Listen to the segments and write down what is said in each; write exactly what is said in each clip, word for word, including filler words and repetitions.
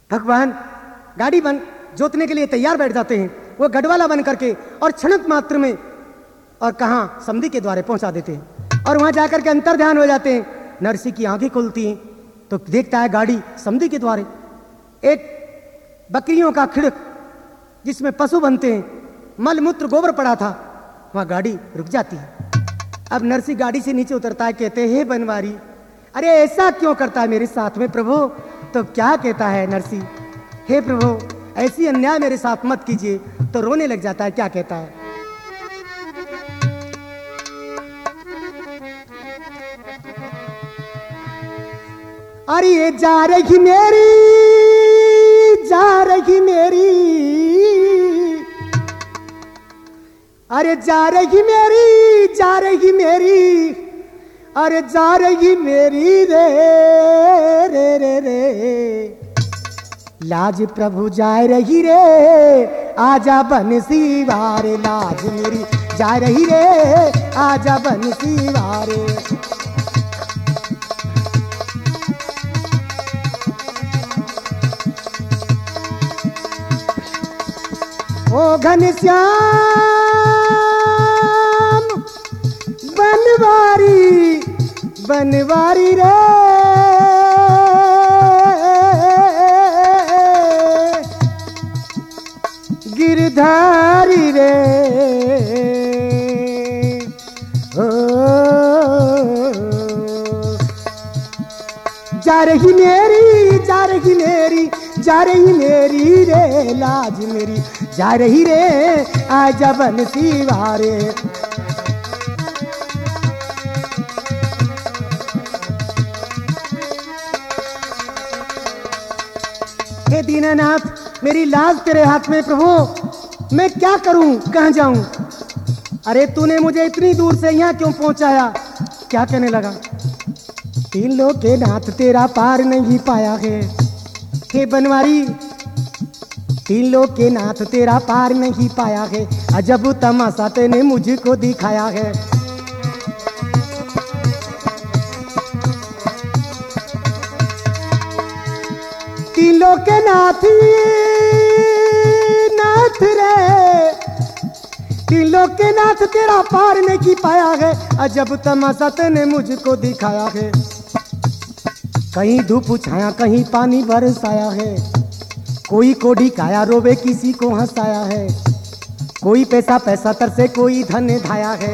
भगवान गाड़ी बन जोतने के लिए तैयार बैठ जाते हैं, वो गढ़वाला बन करके और क्षणिक मात्र में और कहाँ समधी के द्वारे पहुंचा देते हैं और वहां जाकर के अंतर ध्यान हो जाते हैं। नरसी की आंखें खुलती हैं तो देखता है गाड़ी समधी के द्वारे एक बकरियों का खिड़क जिसमें पशु बनते हैं, मल मूत्र गोबर पड़ा था, वहां गाड़ी रुक जाती है। अब नरसी गाड़ी से नीचे उतरता है, कहते हैं हे बनवारी, अरे ऐसा क्यों करता है मेरे साथ में प्रभु? तो क्या कहता है नरसी, हे प्रभु ऐसी अन्याय मेरे साथ मत कीजिए। तो रोने लग जाता है। क्या कहता है, अरे ये जा रही मेरी जा रही मेरी, अरे जा रही मेरी जा रही मेरी, अरे जा रही मेरी रे रे रे रे, लाज प्रभु जा रही रे, आजा बंसी वारे, लाज मेरी जा रही रे, आजा बंसी वारे। ओ घनश्याम बनवारी बनवारी रे, गिरधारी रे, ओ जा रही मेरी जा रही मेरी जा रही मेरी रे, लाज मेरी जा रही रे, आजा बंसी वारे। हे दीनानाथ मेरी लाज तेरे हाथ में प्रभु, मैं क्या करूं कहां जाऊं? अरे तूने मुझे इतनी दूर से यहाँ क्यों पहुंचाया? क्या कहने लगा, तीन लोग के नाथ तेरा पार नहीं पाया है, हे बनवारी तीन लोग के नाथ तेरा पार नहीं पाया है, अजब तमाशा तेने मुझको दिखाया है। तीन लोग के नाथ नाथ रे, तीन लोग के नाथ तेरा पार नहीं पाया है, अजब तमाशा तेने मुझको दिखाया है। कहीं धूप छाया कहीं पानी बरसाया है, कोई कोड़ी काया रोवे किसी को हंसाया है, कोई पैसा पैसा तरसे कोई धन धाया है।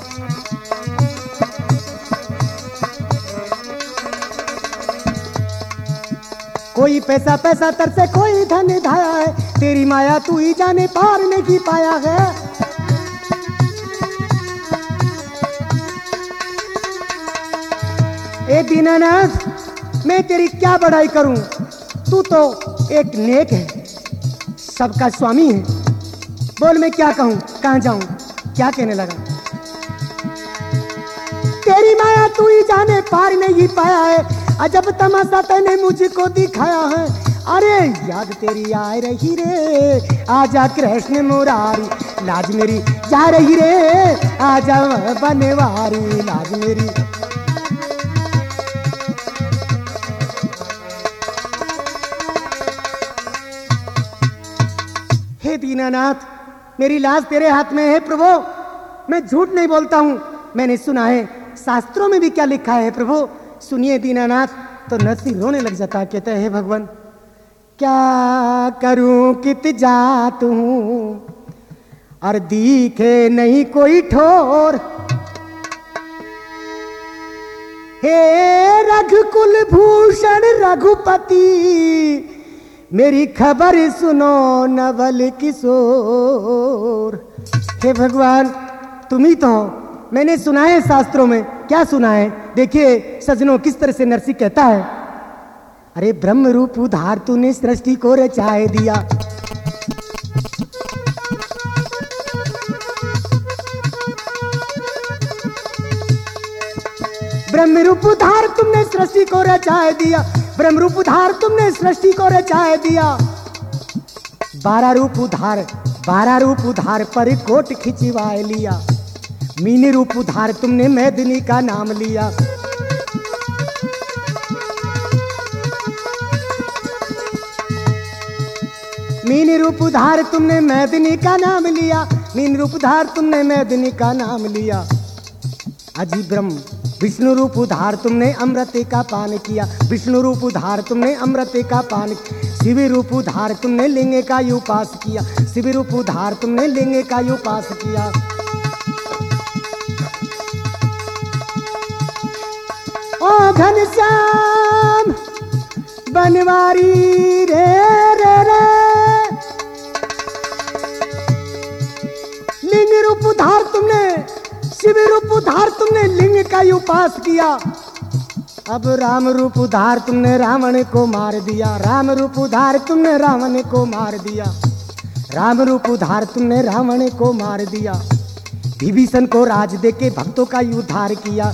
कोई पैसा पैसा तरसे कोई धन धाया है, तेरी माया तू ही जाने पार नहीं पाया है। ए दीनानाथ मैं तेरी क्या बड़ाई करूं, तू तो एक नेक है, सबका स्वामी है, बोल मैं क्या कहूं कहां जाऊं? क्या कहने लगा, तेरी माया तू ही जाने पार नहीं पाया है, अजब तमाशा तैने मुझको दिखाया है। अरे याद तेरी आ रही रे, आजा कृष्ण मुरारी, लाज मेरी जा रही रे, आजा बनवारी, लाज मेरी। हे दीनानाथ मेरी लाज तेरे हाथ में है प्रभु, मैं झूठ नहीं बोलता हूं, मैंने सुना है शास्त्रों में भी क्या लिखा है प्रभु, सुनिए दीनानाथ। तो नरसी रोने लग जाता, कहते हैं भगवान क्या करूं कित जात हूं, और दिखे नहीं कोई ठोर, हे रघुकुल भूषण रघुपति, मेरी खबर सुनो नवल किशोर। हे भगवान तुम ही तो हो, मैंने सुना है शास्त्रों में, क्या सुना है देखिए सजनों किस तरह से नरसी कहता है, अरे ब्रह्म रूप उधार तूने सृष्टि को रचाए दिया, ब्रह्म रूप उधार तुमने सृष्टि को रचाए दिया, ब्रह्म रूप उधार तुमने सृष्टि को रचाए दिया, बारह रूप उधार बारह रूप उधार पर कोट खिंचवाए लिया, मीन रूप उधार तुमने मैदिनी का नाम लिया, मीन रूप धार तुमने मैदिनी का नाम लिया, मीन रूप धार तुमने मैदिनी का नाम लिया। अजी ब्रह्म विष्णु रूप धार तुमने अमृत का पान किया, विष्णु रूप धार तुमने अमृत का पान। शिव रूप धार तुमने लिंग का उपास किया, शिव रूप धार तुमने लिंग का उपास किया। ओ घनश्याम बनवारी रे रे रे, लिंग रूप धार तुमने, शिव रूप धार तुमने लिंग का उपास किया। अब राम रूप धार तुमने रावण को मार दिया, राम रूप धार तुमने रावण को मार दिया, राम रूप धार तुमने रावण को मार दिया। विभीषण को राज देके भक्तों का उद्धार किया।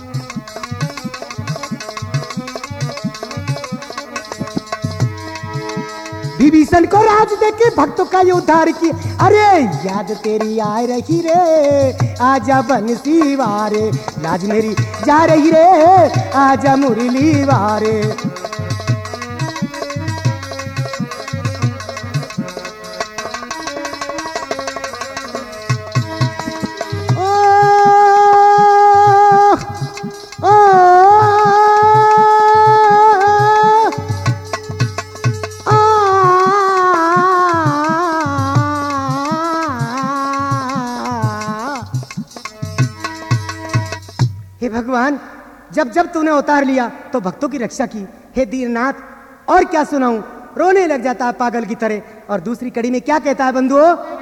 विभीषण को राज देके भक्तों का उद्धार किया। अरे याद तेरी आ रही रे, आजा बंसी वारे, लाज मेरी जा रही रे, आजा मुरली वारे। हे भगवान, जब जब तूने उतार लिया तो भक्तों की रक्षा की। हे दीननाथ, और क्या सुनाऊं, रोने लग जाता है पागल की तरह। और दूसरी कड़ी में क्या कहता है बंधुओं?